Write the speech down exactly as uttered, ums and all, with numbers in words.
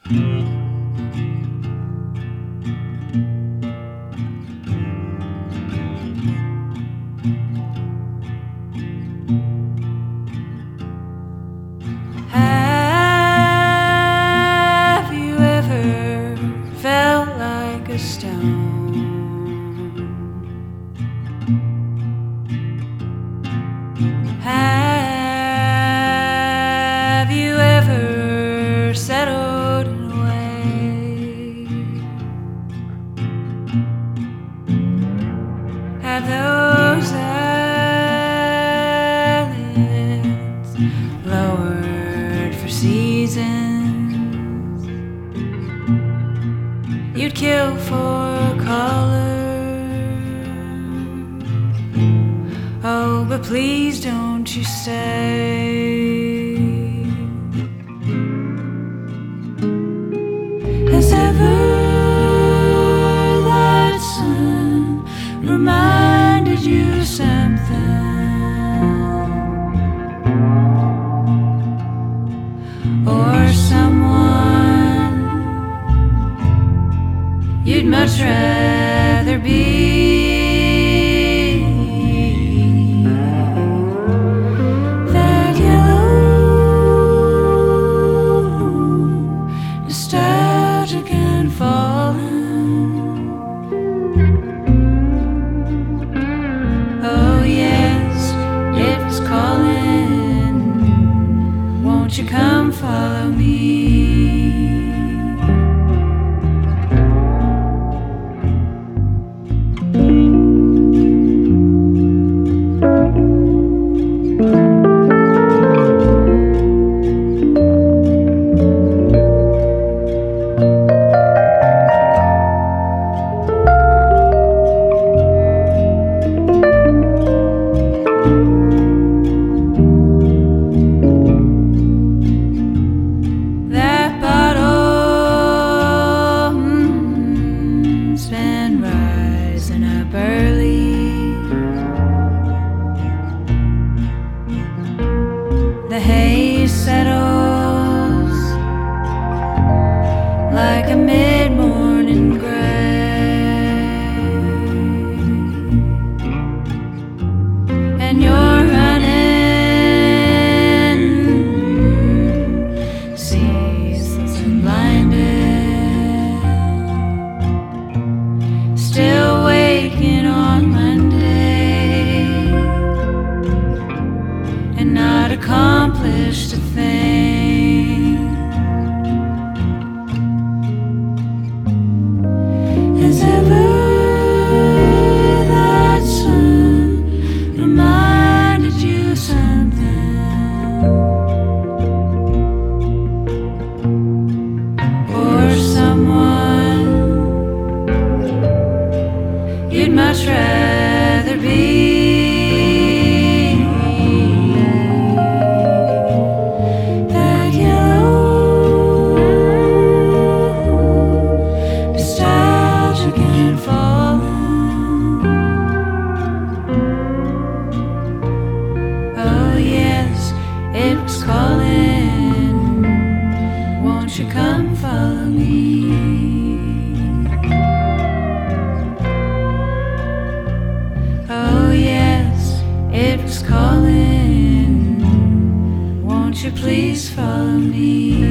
Have you ever felt like a stone? Have you ever settled in a way? Have those eyelids lowered for seasons you'd kill for color? Oh, but please don't you stay. Has ever that sun reminded you of something? Or someone you'd much rather be? Won't you come follow me? The haze settles like a mid-morning gray, and you're running, ceaseless and blinded, still waking on Monday, and not accomplished a thing. Has ever that sun reminded you of something? Or someone you'd much rather be? It was calling, won't you come follow me? Oh yes, it was calling, won't you please follow me?